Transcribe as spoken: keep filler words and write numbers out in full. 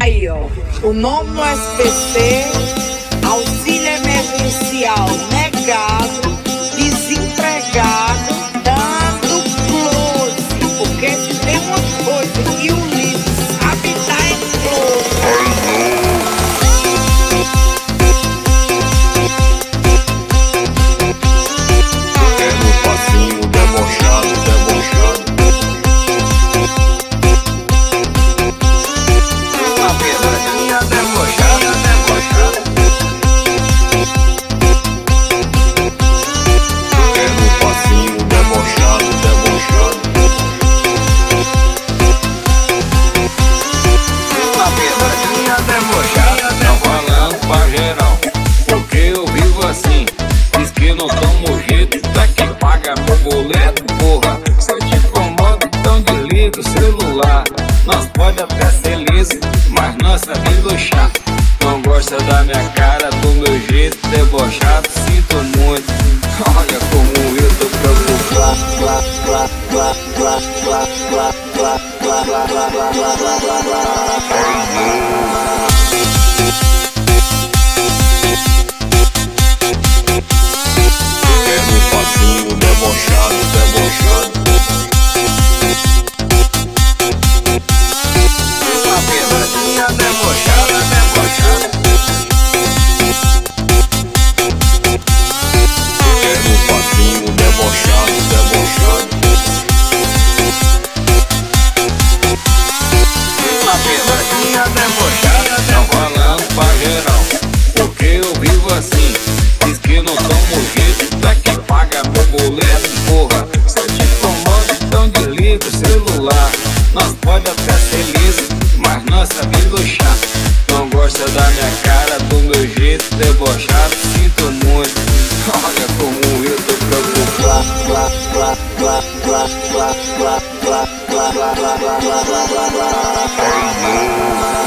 Aí, ó, o nome no S P C, auxílio emergencial negado, desempregado, dando close. Porque se tem uma coisa que o livro sabe dar é close. É no passinho debochado, debochado. Uma pesadinha debochada, debochada. É no passinho debochado, debochado. Uma pesadinha debochada, não falando pra geral, porque eu vivo assim. Diz que não tomo jeito, tá que paga meu boleto, porra. Se eu te incomodo, então desliga o celular. Nós pode até ser liso, mas nós sabe luxar. Não gosta da minha cara, do meu jeito debochado, sinto muito. Olha como eu tô preocupado. É no passinho debochado, debochado. Uma pesadinha debochada, debochada. É no passinho debochado, debochado. Uma pesadinha debochada, não falando pra geral, porque eu vivo assim. Diz que não tomo jeito, tá que paga meu boleto, porra. Se eu te incomodo, então desliga o celular. Nós pode até ser liso, mas nós sabe luxar. Não gosta da minha cara, do meu jeito debochado, sinto muito. Olha como eu tô preocupado.